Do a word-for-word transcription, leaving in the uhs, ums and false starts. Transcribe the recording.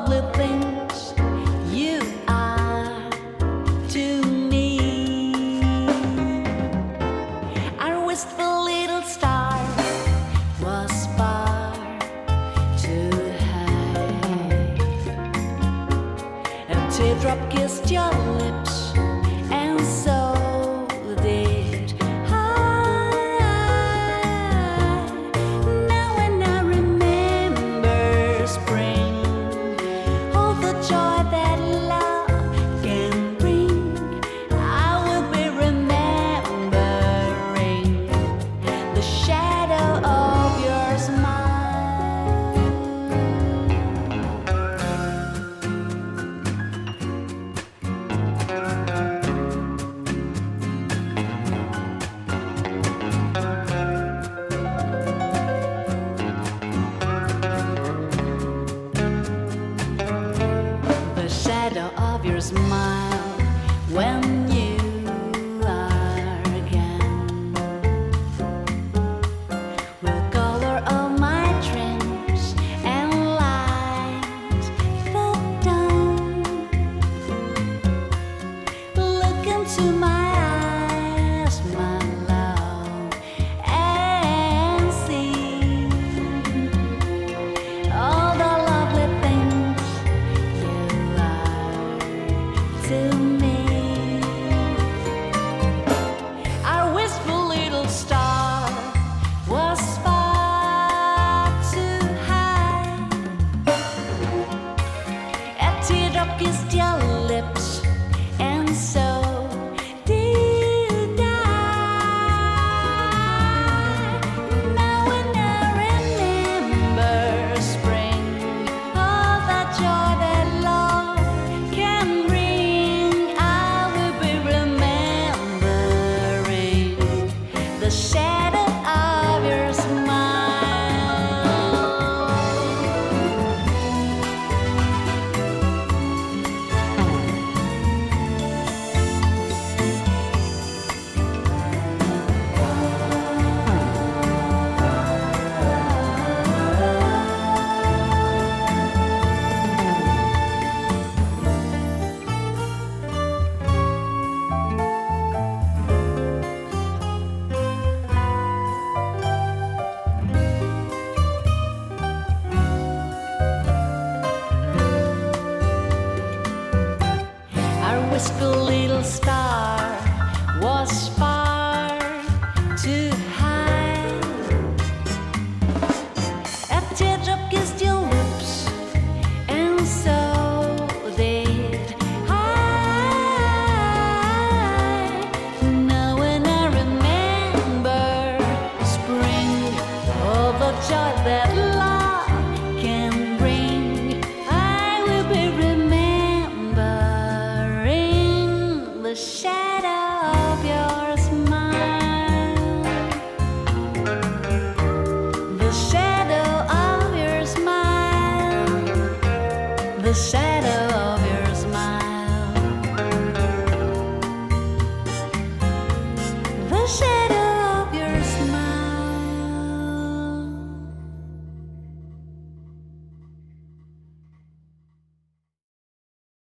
lovely things you are to me. Our wistful little star was far too high. A teardrop kissed your lips, and so did I. Now when I remember spring, all the joy that love can bring, I will be remembering the shadow of your smile. The shadow of your smile when you are again will color all my dreams and light the dawn. Look into my eyes, my love, and see all the lovely things you are to me. Our wistful little star was far too high. A teardrop kissed your lips, and so did I. Now when I remember spring, all the joy that love can bring, I will be remembering the shadow of your smile. Our wistful little star was far too high. A teardrop kissed your lips, and so did I. Now when I remember spring, all the joy that love can bring, I will be remembering the shadow of your smile. The shadow of your smile. The shadow